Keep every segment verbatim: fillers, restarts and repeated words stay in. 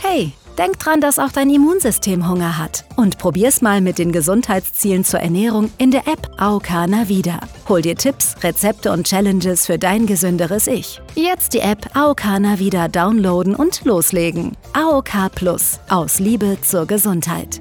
Hey, denk dran, dass auch dein Immunsystem Hunger hat. Und probier's mal mit den Gesundheitszielen zur Ernährung in der App A O K Navida. Hol dir Tipps, Rezepte und Challenges für dein gesünderes Ich. Jetzt die App A O K Navida downloaden und loslegen. A O K Plus. Aus Liebe zur Gesundheit.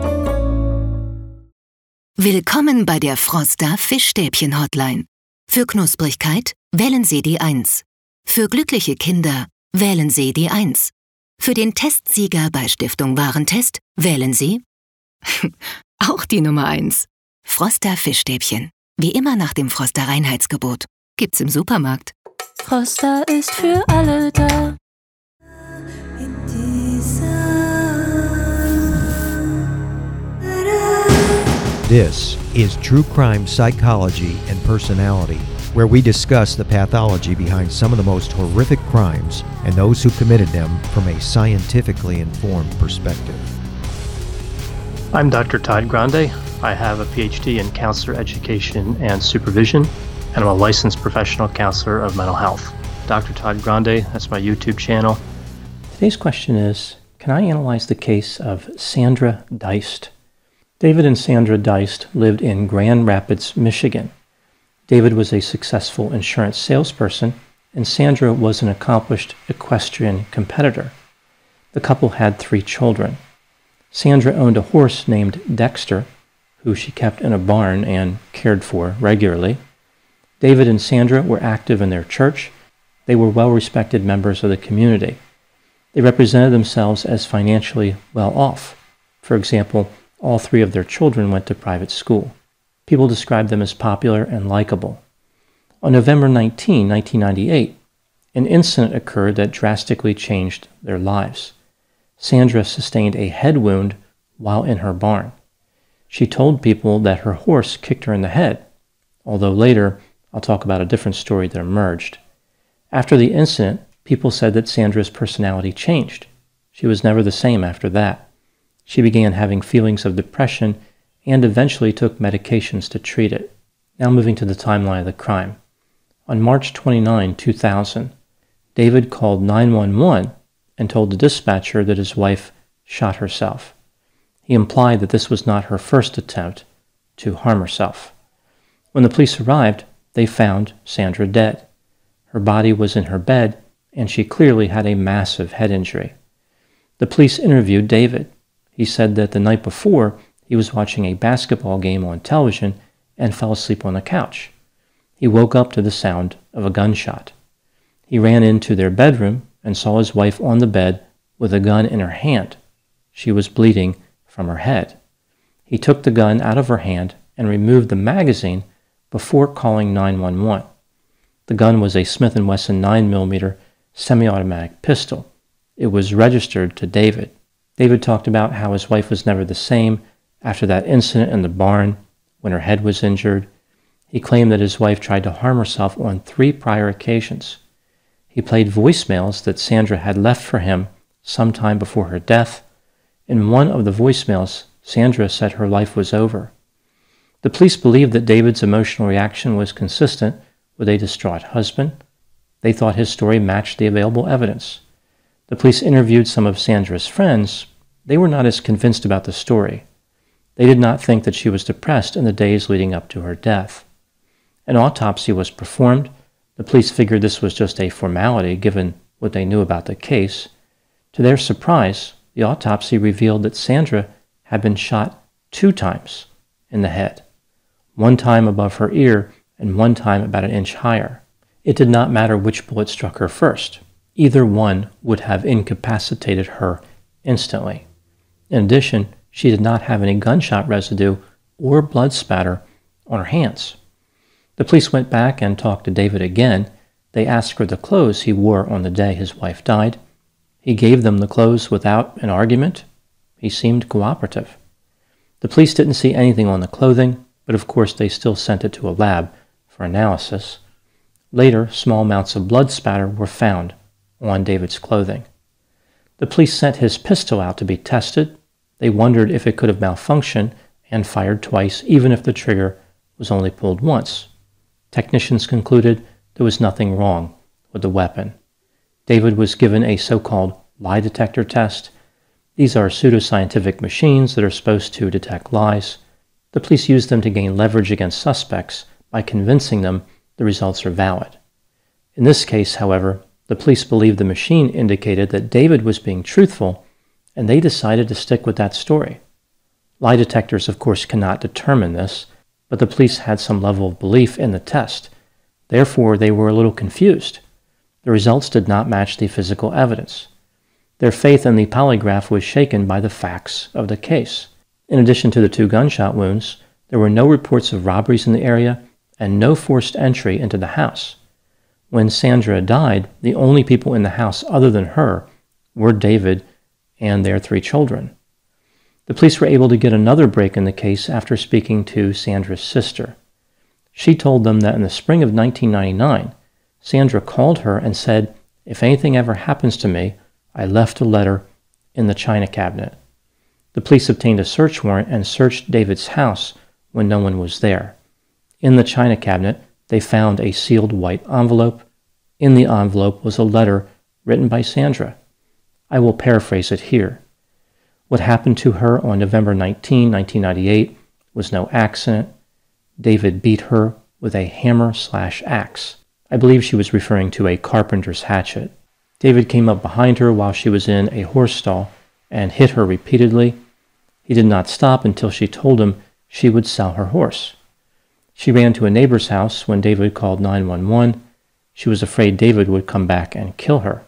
Willkommen bei der Froster Fischstäbchen Hotline. Für Knusprigkeit wählen Sie die eins. Für glückliche Kinder wählen Sie die eins. Für den Testsieger bei Stiftung Warentest wählen Sie auch die Nummer eins. Froster Fischstäbchen. Wie immer nach dem Froster Reinheitsgebot. Gibt's im Supermarkt. Froster ist für alle da. This is True Crime Psychology and Personality, where we discuss the pathology behind some of the most horrific crimes and those who committed them from a scientifically informed perspective. I'm Doctor Todd Grande. I have a P H D in counselor education and supervision, and I'm a licensed professional counselor of mental health. Doctor Todd Grande, that's my YouTube channel. Today's question is, can I analyze the case of Sandra Deist? David and Sandra Deist lived in Grand Rapids, Michigan. David was a successful insurance salesperson, and Sandra was an accomplished equestrian competitor. The couple had three children. Sandra owned a horse named Dexter, who she kept in a barn and cared for regularly. David and Sandra were active in their church. They were well-respected members of the community. They represented themselves as financially well-off. For example, all three of their children went to private school. People described them as popular and likable. On November nineteenth, nineteen ninety-eight, an incident occurred that drastically changed their lives. Sandra sustained a head wound while in her barn. She told people that her horse kicked her in the head, although later I'll talk about a different story that emerged. After the incident, people said that Sandra's personality changed. She was never the same after that. She began having feelings of depression and eventually took medications to treat it. Now moving to the timeline of the crime. On March twenty-ninth, two thousand, David called nine one one and told the dispatcher that his wife shot herself. He implied that this was not her first attempt to harm herself. When the police arrived, they found Sandra dead. Her body was in her bed, and she clearly had a massive head injury. The police interviewed David. He said that the night before, he was watching a basketball game on television and fell asleep on the couch. He woke up to the sound of a gunshot. He ran into their bedroom and saw his wife on the bed with a gun in her hand. She was bleeding from her head. He took the gun out of her hand and removed the magazine before calling nine one one. The gun was a Smith and Wesson nine millimeter semi-automatic pistol. It was registered to David. David talked about how his wife was never the same after that incident in the barn when her head was injured. He claimed that his wife tried to harm herself on three prior occasions. He played voicemails that Sandra had left for him sometime before her death. In one of the voicemails, Sandra said her life was over. The police believed that David's emotional reaction was consistent with a distraught husband. They thought his story matched the available evidence. The police interviewed some of Sandra's friends. They were not as convinced about the story. They did not think that she was depressed in the days leading up to her death. An autopsy was performed. The police figured this was just a formality given what they knew about the case. To their surprise, the autopsy revealed that Sandra had been shot two times in the head, one time above her ear and one time about an inch higher. It did not matter which bullet struck her first. Either one would have incapacitated her instantly. In addition, she did not have any gunshot residue or blood spatter on her hands. The police went back and talked to David again. They asked for the clothes he wore on the day his wife died. He gave them the clothes without an argument. He seemed cooperative. The police didn't see anything on the clothing, but of course they still sent it to a lab for analysis. Later, small amounts of blood spatter were found on David's clothing. The police sent his pistol out to be tested. They wondered if it could have malfunctioned and fired twice, even if the trigger was only pulled once. Technicians concluded there was nothing wrong with the weapon. David was given a so-called lie detector test. These are pseudoscientific machines that are supposed to detect lies. The police use them to gain leverage against suspects by convincing them the results are valid. In this case, however, the police believed the machine indicated that David was being truthful, and they decided to stick with that story. Lie detectors, of course, cannot determine this, but the police had some level of belief in the test. Therefore, they were a little confused. The results did not match the physical evidence. Their faith in the polygraph was shaken by the facts of the case. In addition to the two gunshot wounds, there were no reports of robberies in the area and no forced entry into the house. When Sandra died, the only people in the house other than her were David and their three children. The police were able to get another break in the case after speaking to Sandra's sister. She told them that in the spring of nineteen ninety-nine, Sandra called her and said, "If anything ever happens to me, I left a letter in the china cabinet." The police obtained a search warrant and searched David's house when no one was there. In the china cabinet, they found a sealed white envelope. In the envelope was a letter written by Sandra. I will paraphrase it here. What happened to her on November nineteenth, nineteen ninety-eight was no accident. David beat her with a hammer slash axe. I believe she was referring to a carpenter's hatchet. David came up behind her while she was in a horse stall and hit her repeatedly. He did not stop until she told him she would sell her horse. She ran to a neighbor's house when David called nine one one. She was afraid David would come back and kill her.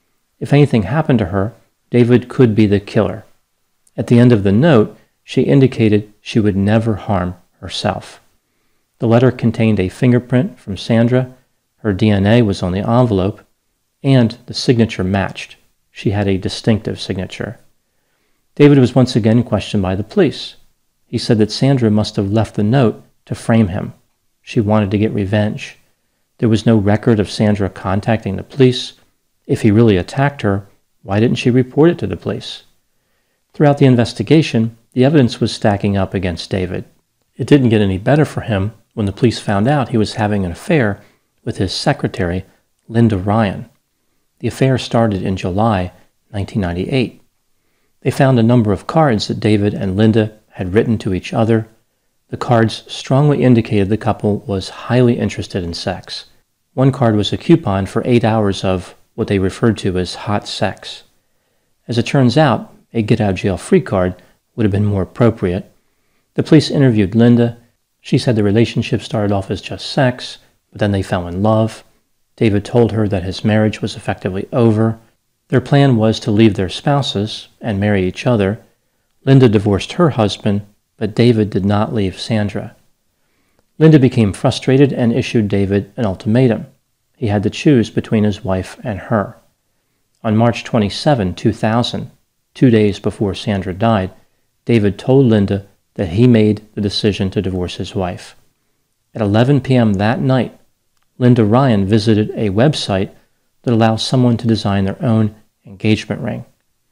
If anything happened to her, David could be the killer. At the end of the note, she indicated she would never harm herself. The letter contained a fingerprint from Sandra. Her D N A was on the envelope, and the signature matched. She had a distinctive signature. David was once again questioned by the police. He said that Sandra must have left the note to frame him. She wanted to get revenge. There was no record of Sandra contacting the police. If he really attacked her, why didn't she report it to the police? Throughout the investigation, the evidence was stacking up against David. It didn't get any better for him when the police found out he was having an affair with his secretary, Linda Ryan. The affair started in July nineteen ninety-eight. They found a number of cards that David and Linda had written to each other. The cards strongly indicated the couple was highly interested in sex. One card was a coupon for eight hours of what they referred to as hot sex. As it turns out, a get-out-of-jail-free card would have been more appropriate. The police interviewed Linda. She said the relationship started off as just sex, but then they fell in love. David told her that his marriage was effectively over. Their plan was to leave their spouses and marry each other. Linda divorced her husband, but David did not leave Sandra. Linda became frustrated and issued David an ultimatum. He had to choose between his wife and her. On March twenty-seventh, two thousand, two days before Sandra died, David told Linda that he made the decision to divorce his wife. At eleven p.m. that night, Linda Ryan visited a website that allows someone to design their own engagement ring.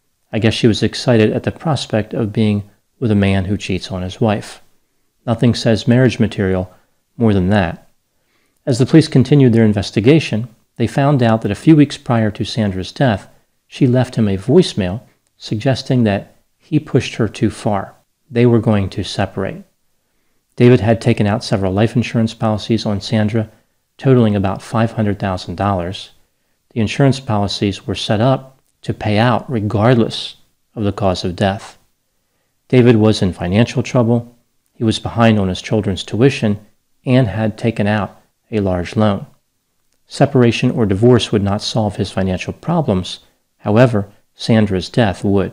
I guess she was excited at the prospect of being with a man who cheats on his wife. Nothing says marriage material more than that. As the police continued their investigation, they found out that a few weeks prior to Sandra's death, she left him a voicemail suggesting that he pushed her too far. They were going to separate. David had taken out several life insurance policies on Sandra, totaling about five hundred thousand dollars. The insurance policies were set up to pay out regardless of the cause of death. David was in financial trouble. He was behind on his children's tuition and had taken out a large loan. Separation or divorce would not solve his financial problems. However, Sandra's death would.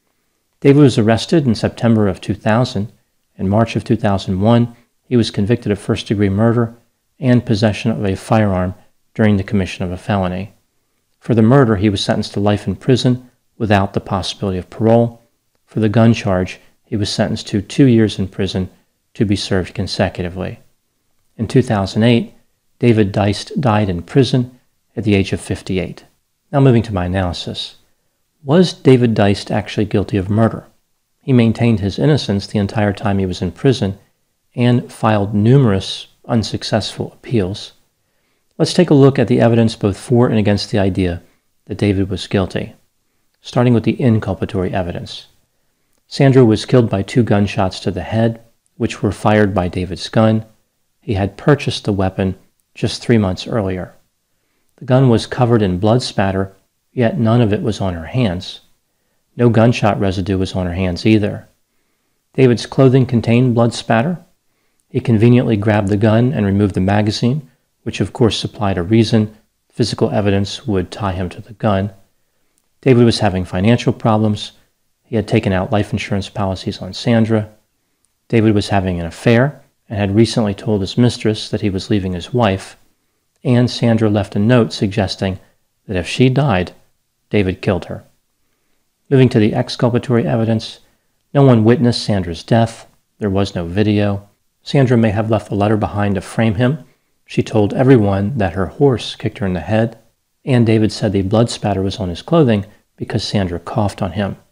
David was arrested in September of two thousand. In March of two thousand one, he was convicted of first-degree murder and possession of a firearm during the commission of a felony. For the murder, he was sentenced to life in prison without the possibility of parole. For the gun charge, he was sentenced to two years in prison to be served consecutively. In two thousand eight, David Deist died in prison at the age of fifty-eight. Now moving to my analysis. Was David Deist actually guilty of murder? He maintained his innocence the entire time he was in prison and filed numerous unsuccessful appeals. Let's take a look at the evidence both for and against the idea that David was guilty. starting with the inculpatory evidence. Sandra was killed by two gunshots to the head, which were fired by David's gun. He had purchased the weapon just three months earlier. The gun was covered in blood spatter, yet none of it was on her hands. No gunshot residue was on her hands either. David's clothing contained blood spatter. He conveniently grabbed the gun and removed the magazine, which of course supplied a reason physical evidence would tie him to the gun. David was having financial problems. He had taken out life insurance policies on Sandra. David was having an affair and had recently told his mistress that he was leaving his wife, and Sandra left a note suggesting that if she died, David killed her. Moving to the exculpatory evidence, no one witnessed Sandra's death. There was no video. Sandra may have left a letter behind to frame him. She told everyone that her horse kicked her in the head, and David said the blood spatter was on his clothing because Sandra coughed on him.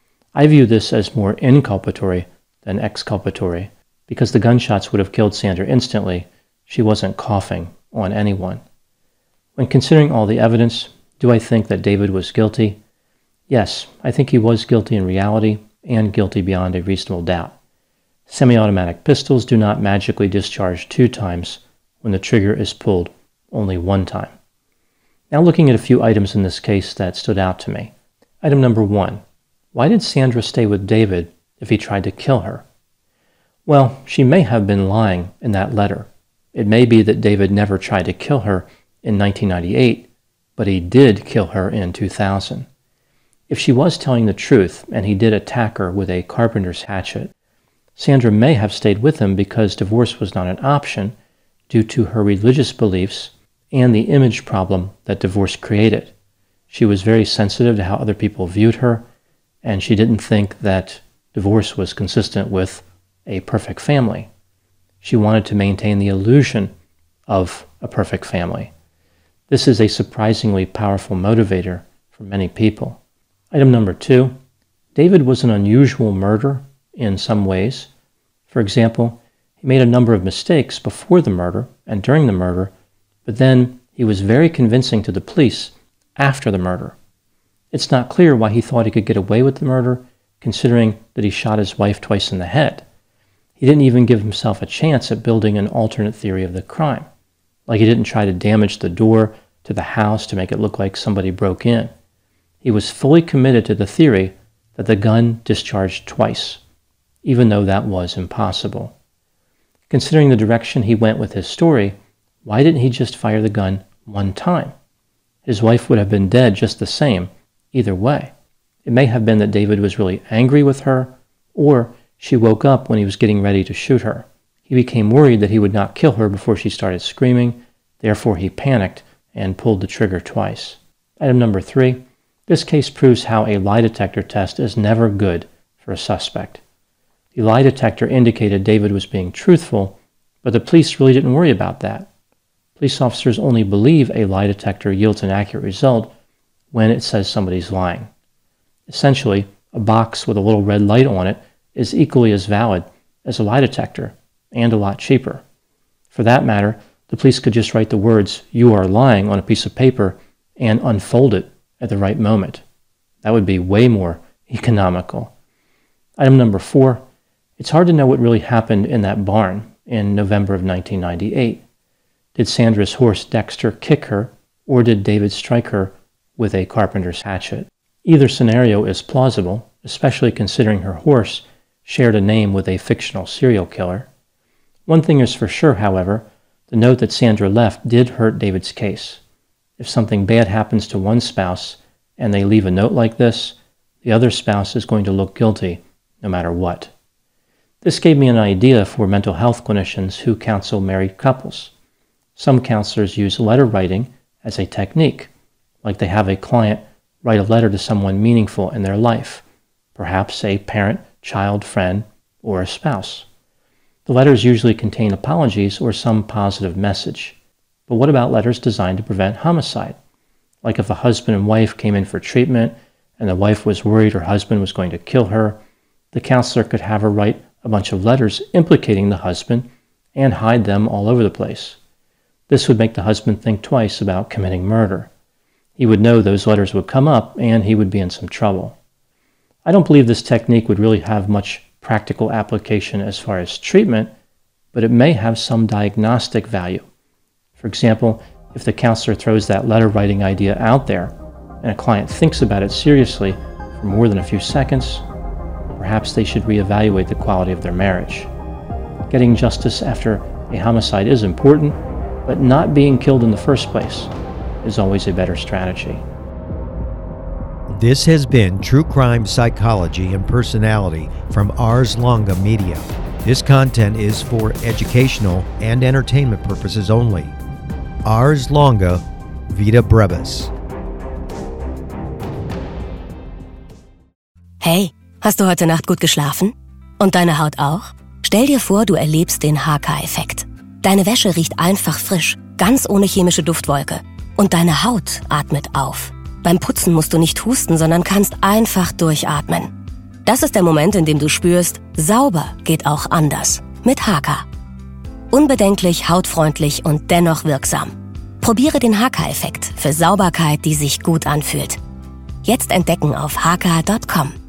I view this as more inculpatory than exculpatory because the gunshots would have killed Sandra instantly. She wasn't coughing on anyone. When considering all the evidence, do I think that David was guilty? Yes, I think he was guilty in reality and guilty beyond a reasonable doubt. Semi-automatic pistols do not magically discharge two times when the trigger is pulled only one time. Now looking at a few items in this case that stood out to me. Item number one, why did Sandra stay with David if he tried to kill her? Well, she may have been lying in that letter. It may be that David never tried to kill her in nineteen ninety-eight, but he did kill her in two thousand. If she was telling the truth and he did attack her with a carpenter's hatchet, Sandra may have stayed with him because divorce was not an option due to her religious beliefs and the image problem that divorce created. She was very sensitive to how other people viewed her, and she didn't think that divorce was consistent with a perfect family. She wanted to maintain the illusion of a perfect family. This is a surprisingly powerful motivator for many people. Item number two, David was an unusual murderer in some ways. For example, he made a number of mistakes before the murder and during the murder, but then he was very convincing to the police after the murder. It's not clear why he thought he could get away with the murder, considering that he shot his wife twice in the head. He didn't even give himself a chance at building an alternate theory of the crime. Like he didn't try to damage the door to the house to make it look like somebody broke in. He was fully committed to the theory that the gun discharged twice, even though that was impossible. Considering the direction he went with his story, why didn't he just fire the gun one time? His wife would have been dead just the same, either way. It may have been that David was really angry with her, or she woke up when he was getting ready to shoot her. He became worried that he would not kill her before she started screaming, therefore he panicked and pulled the trigger twice. Item number three, this case proves how a lie detector test is never good for a suspect. The lie detector indicated David was being truthful, but the police really didn't worry about that. Police officers only believe a lie detector yields an accurate result when it says somebody's lying. Essentially, a box with a little red light on it is equally as valid as a lie detector, and a lot cheaper. For that matter, the police could just write the words, "You are lying," on a piece of paper and unfold it at the right moment. That would be way more economical. Item number four, it's hard to know what really happened in that barn in November of nineteen ninety-eight. Did Sandra's horse Dexter kick her, or did David strike her with a carpenter's hatchet? Either scenario is plausible, especially considering her horse shared a name with a fictional serial killer. One thing is for sure, however, the note that Sandra left did hurt David's case. If something bad happens to one spouse and they leave a note like this, the other spouse is going to look guilty no matter what. This gave me an idea for mental health clinicians who counsel married couples. Some counselors use letter writing as a technique, like they have a client write a letter to someone meaningful in their life, perhaps a parent, child, friend, or a spouse. The letters usually contain apologies or some positive message. But what about letters designed to prevent homicide? Like if a husband and wife came in for treatment and the wife was worried her husband was going to kill her, the counselor could have her write a bunch of letters implicating the husband and hide them all over the place. This would make the husband think twice about committing murder. he would know those letters would come up and he would be in some trouble. I don't believe this technique would really have much practical application as far as treatment, but it may have some diagnostic value. For example, if the counselor throws that letter writing idea out there and a client thinks about it seriously for more than a few seconds, perhaps they should reevaluate the quality of their marriage. Getting justice after a homicide is important, but not being killed in the first place is always a better strategy. This has been True Crime Psychology and Personality from Ars Longa Media. This content is for educational and entertainment purposes only. Ars Longa, Vita Brevis. Hey, hast du heute Nacht gut geschlafen? Und deine Haut auch? Stell dir vor, du erlebst den H K-Effekt. Deine Wäsche riecht einfach frisch, ganz ohne chemische Duftwolke. Und deine Haut atmet auf. Beim Putzen musst du nicht husten, sondern kannst einfach durchatmen. Das ist der Moment, in dem du spürst, sauber geht auch anders. Mit H K. Unbedenklich, hautfreundlich und dennoch wirksam. Probiere den H K-Effekt für Sauberkeit, die sich gut anfühlt. Jetzt entdecken auf h k punkt com.